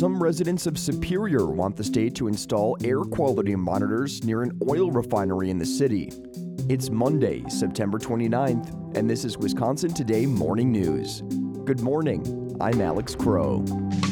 Some residents of Superior want the state to install air quality monitors near an oil refinery in the city. It's Monday, September 29th, and this is Wisconsin Today Morning News. Good morning, I'm Alex Crow.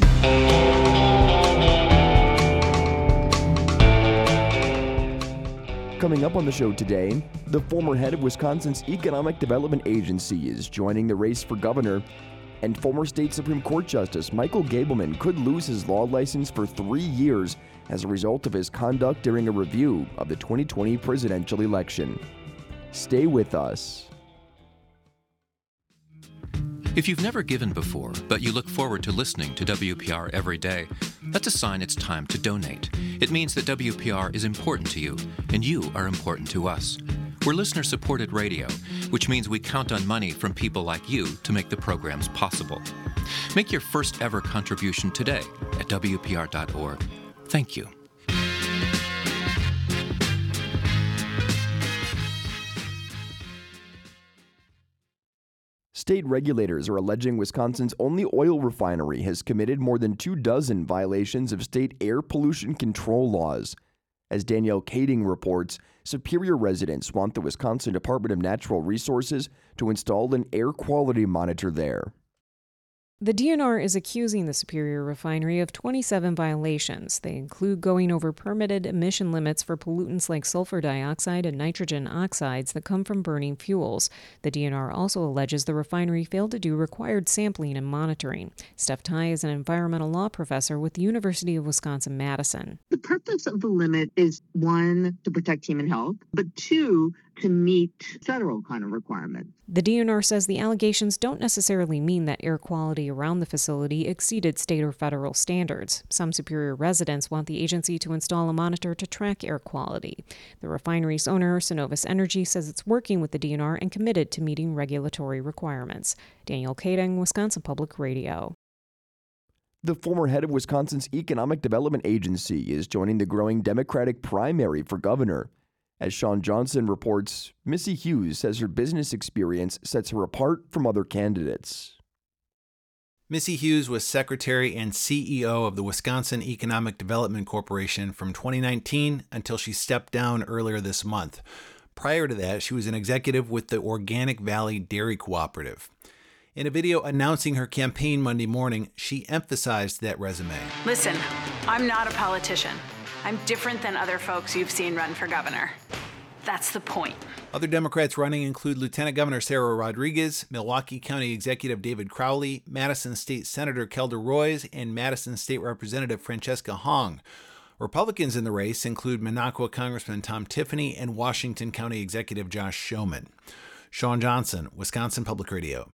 Coming up on the show today, the former head of Wisconsin's Economic Development Agency is joining the race for governor, and former state Supreme Court Justice Michael Gableman could lose his law license for 3 years as a result of his conduct during a review of the 2020 presidential election. Stay with us. If you've never given before, but you look forward to listening to WPR every day, that's a sign it's time to donate. It means that WPR is important to you, and you are important to us. We're listener-supported radio, which means we count on money from people like you to make the programs possible. Make your first ever contribution today at WPR.org. Thank you. State regulators are alleging Wisconsin's only oil refinery has committed more than 24 violations of state air pollution control laws. As Danielle Kading reports, Superior residents want the Wisconsin Department of Natural Resources to install an air quality monitor there. The DNR is accusing the Superior refinery of 27 violations. They include going over permitted emission limits for pollutants like sulfur dioxide and nitrogen oxides that come from burning fuels. The DNR also alleges the refinery failed to do required sampling and monitoring. Steph Tye is an environmental law professor with the University of Wisconsin-Madison. The purpose of the limit is, one, to protect human health, but two, to meet federal kind of requirements. The DNR says the allegations don't necessarily mean that air quality around the facility exceeded state or federal standards. Some Superior residents want the agency to install a monitor to track air quality. The refinery's owner, Cenovus Energy, says it's working with the DNR and committed to meeting regulatory requirements. Danielle Kading, Wisconsin Public Radio. The former head of Wisconsin's Economic Development Agency is joining the growing Democratic primary for governor. As Sean Johnson reports, Missy Hughes says her business experience sets her apart from other candidates. Missy Hughes was secretary and CEO of the Wisconsin Economic Development Corporation from 2019 until she stepped down earlier this month. Prior to that, she was an executive with the Organic Valley Dairy Cooperative. In a video announcing her campaign Monday morning, she emphasized that resume. Listen, I'm not a politician. I'm different than other folks you've seen run for governor. That's the point. Other Democrats running include Lieutenant Governor Sarah Rodriguez, Milwaukee County Executive David Crowley, Madison State Senator Kelda Roys, and Madison State Representative Francesca Hong. Republicans in the race include Minocqua Congressman Tom Tiffany and Washington County Executive Josh Schoeman. Sean Johnson, Wisconsin Public Radio.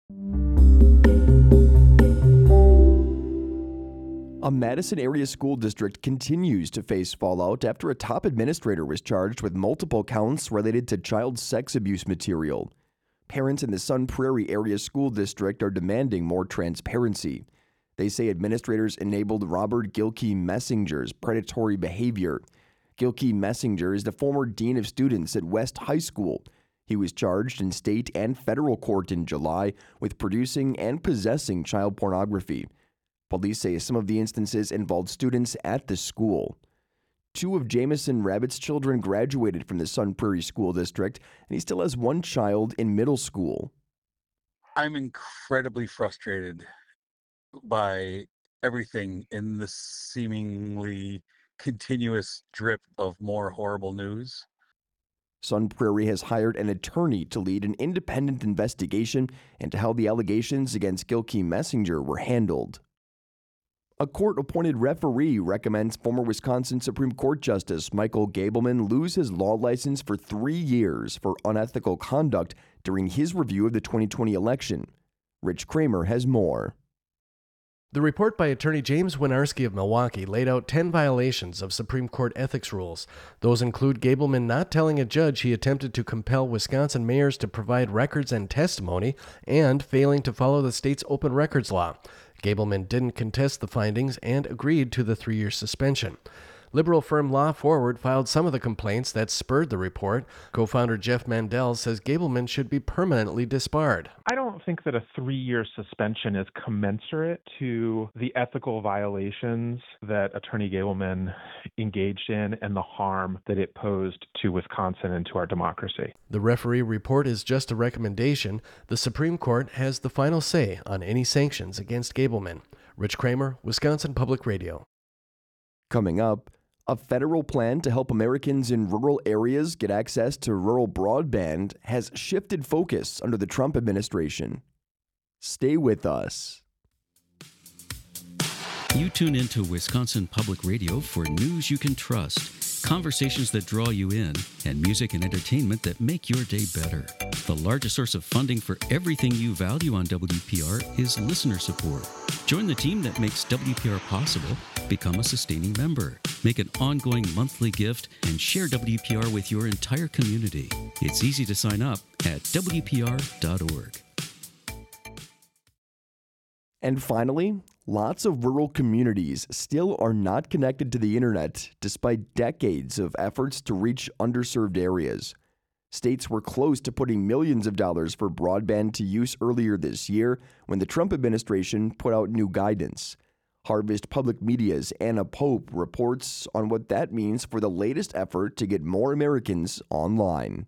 A Madison area school district continues to face fallout after a top administrator was charged with multiple counts related to child sex abuse material. Parents in the Sun Prairie area school district are demanding more transparency. They say administrators enabled Robert Gilkey Messinger's predatory behavior. Gilkey Messinger is the former dean of students at West High School. He was charged in state and federal court in July with producing and possessing child pornography. Police say some of the instances involved students at the school. 2 of Jamison Rabbit's children graduated from the Sun Prairie School District, and he still has 1 child in middle school. I'm incredibly frustrated by everything in the seemingly continuous drip of more horrible news. Sun Prairie has hired an attorney to lead an independent investigation into how the allegations against Gilkey Messinger were handled. A court-appointed referee recommends former Wisconsin Supreme Court Justice Michael Gableman lose his law license for 3 years for unethical conduct during his review of the 2020 election. Rich Kramer has more. The report by attorney James Winarski of Milwaukee laid out 10 violations of Supreme Court ethics rules. Those include Gableman not telling a judge he attempted to compel Wisconsin mayors to provide records and testimony, and failing to follow the state's open records law. Gableman didn't contest the findings and agreed to the 3-year suspension. Liberal firm Law Forward filed some of the complaints that spurred the report. Co-founder Jeff Mandel says Gableman should be permanently disbarred. I don't think that a 3-year suspension is commensurate to the ethical violations that Attorney Gableman engaged in and the harm that it posed to Wisconsin and to our democracy. The referee report is just a recommendation. The Supreme Court has the final say on any sanctions against Gableman. Rich Kramer, Wisconsin Public Radio. Coming up, a federal plan to help Americans in rural areas get access to rural broadband has shifted focus under the Trump administration. Stay with us. You tune into Wisconsin Public Radio for news you can trust, conversations that draw you in, and music and entertainment that make your day better. The largest source of funding for everything you value on WPR is listener support. Join the team that makes WPR possible. Become a sustaining member. Make an ongoing monthly gift and share WPR with your entire community. It's easy to sign up at WPR.org. And finally, lots of rural communities still are not connected to the internet despite decades of efforts to reach underserved areas. States were close to putting millions of dollars for broadband to use earlier this year when the Trump administration put out new guidance. Harvest Public Media's Anna Pope reports on what that means for the latest effort to get more Americans online.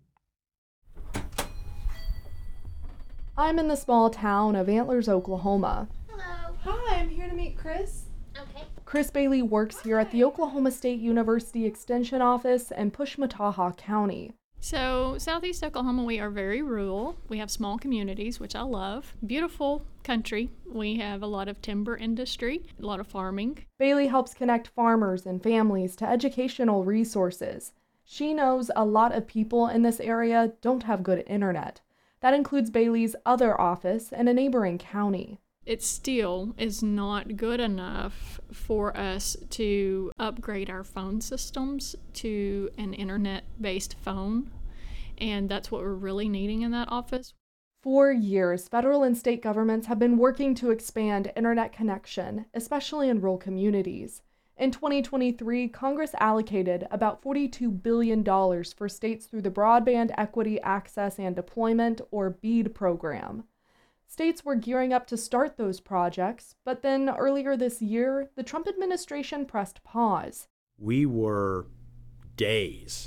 I'm in the small town of Antlers, Oklahoma. Hello. Hi, I'm here to meet Chris. Okay. Chris Bailey works here at the Oklahoma State University Extension Office in Pushmataha County. So, Southeast Oklahoma, we are very rural. We have small communities, which I love. Beautiful country. We have a lot of timber industry, a lot of farming. Bailey helps connect farmers and families to educational resources. She knows a lot of people in this area don't have good internet. That includes Bailey's other office in a neighboring county. It still is not good enough for us to upgrade our phone systems to an internet-based phone, and that's what we're really needing in that office. For years, federal and state governments have been working to expand internet connection, especially in rural communities. In 2023, Congress allocated about $42 billion for states through the Broadband Equity Access and Deployment, or BEAD program. States were gearing up to start those projects, but then earlier this year, the Trump administration pressed pause. We were days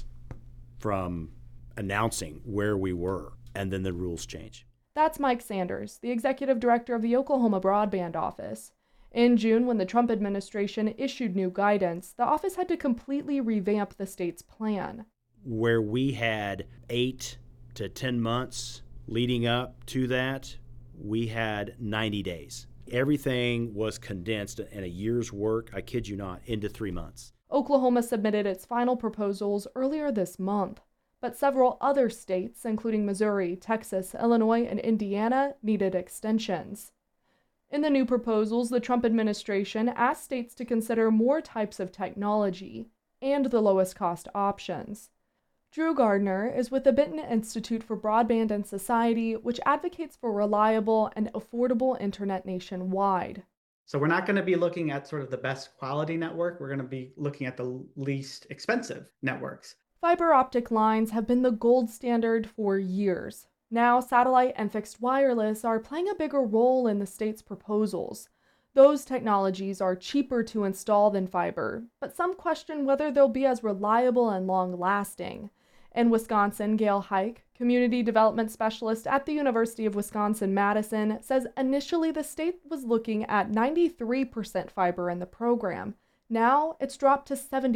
from announcing where we were, and then the rules changed. That's Mike Sanders, the executive director of the Oklahoma Broadband Office. In June, when the Trump administration issued new guidance, the office had to completely revamp the state's plan. Where we had 8 to 10 months leading up to that, we had 90 days. Everything was condensed in a year's work, I kid you not, into 3 months. Oklahoma submitted its final proposals earlier this month, but several other states, including Missouri, Texas, Illinois, and Indiana, needed extensions. In the new proposals, the Trump administration asked states to consider more types of technology and the lowest cost options. Drew Gardner is with the Benton Institute for Broadband and Society, which advocates for reliable and affordable internet nationwide. So we're not going to be looking at sort of the best quality network. We're going to be looking at the least expensive networks. Fiber optic lines have been the gold standard for years. Now, satellite and fixed wireless are playing a bigger role in the state's proposals. Those technologies are cheaper to install than fiber, but some question whether they'll be as reliable and long-lasting. In Wisconsin, Gail Hike, community development specialist at the University of Wisconsin-Madison, says initially the state was looking at 93% fiber in the program. Now it's dropped to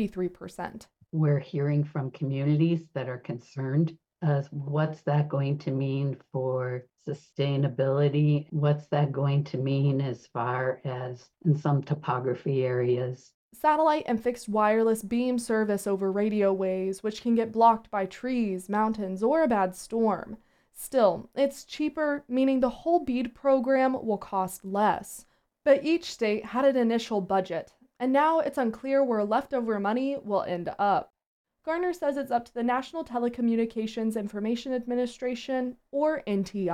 73%. We're hearing from communities that are concerned as what's that going to mean for sustainability? What's that going to mean as far as in some topography areas? Satellite and fixed wireless beam service over radio waves, which can get blocked by trees, mountains, or a bad storm. Still, it's cheaper, meaning the whole BEAD program will cost less. But each state had an initial budget, and now it's unclear where leftover money will end up. Garner says it's up to the National Telecommunications Information Administration, or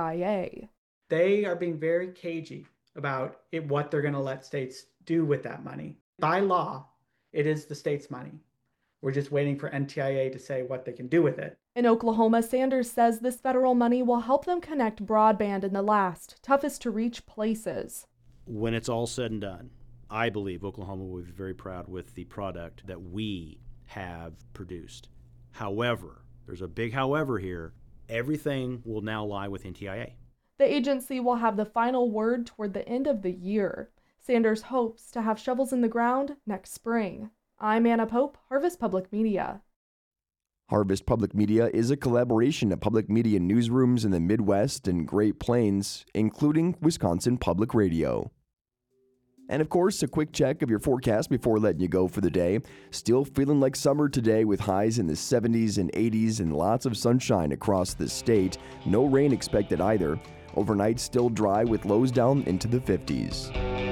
NTIA. They are being very cagey about what they're going to let states do with that money. By law, It is the state's money. We're just waiting for NTIA to say what they can do with it. In Oklahoma, Sanders says this federal money will help them connect broadband in the last, toughest to reach places. When it's all said and done, I believe Oklahoma will be very proud with the product that we have produced. However, there's a big however here, everything will now lie with NTIA. The agency will have the final word toward the end of the year. Sanders hopes to have shovels in the ground next spring. I'm Anna Pope, Harvest Public Media. Harvest Public Media is a collaboration of public media newsrooms in the Midwest and Great Plains, including Wisconsin Public Radio. And of course, a quick check of your forecast before letting you go for the day. Still feeling like summer today with highs in the 70s and 80s and lots of sunshine across the state. No rain expected either. Overnight still dry with lows down into the 50s.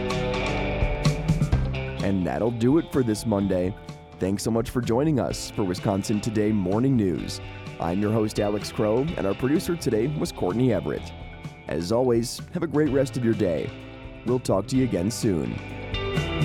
And that'll do it for this Monday. Thanks so much for joining us for Wisconsin Today Morning News. I'm your host, Alex Crow, and our producer today was Courtney Everett. As always, have a great rest of your day. We'll talk to you again soon.